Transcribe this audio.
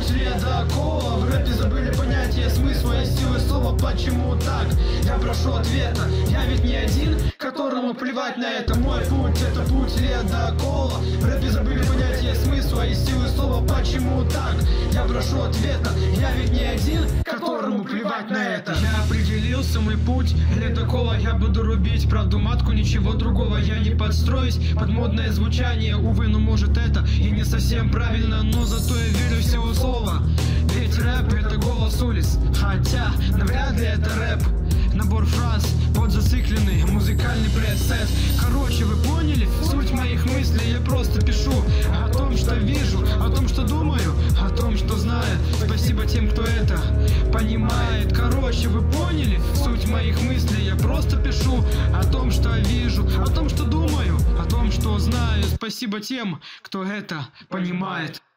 путь ледокола. В рэпе забыли понятие смысла и силы слова. Почему так? Я прошу ответа. Я ведь не один, которому плевать на это. Мой путь — это путь ледокола. В рэпе забыли понятие смысла и силы слова. Почему так? Я прошу ответа. Я ведь не один, которому плевать на это. Я определился, мой путь ледокола. Я буду рубить правду матку, ничего другого я не подстроюсь под модное звучание. Увы, но может это и не совсем правильно, но зато я верю в силу слова. Ведь рэп — это голос улиц, хотя навряд ли это рэп. Набор фраз под зацикленный музыкальный пресет. Короче, вы поняли суть моих мыслей? Я просто пишу о том, что вижу, о том, что думаю, о том, что знаю. Спасибо тем, кто это понимает. Короче, вы поняли суть моих мыслей? Я просто пишу о том, что вижу, о том, что думаю, о том, что знаю. Спасибо тем, кто это понимает.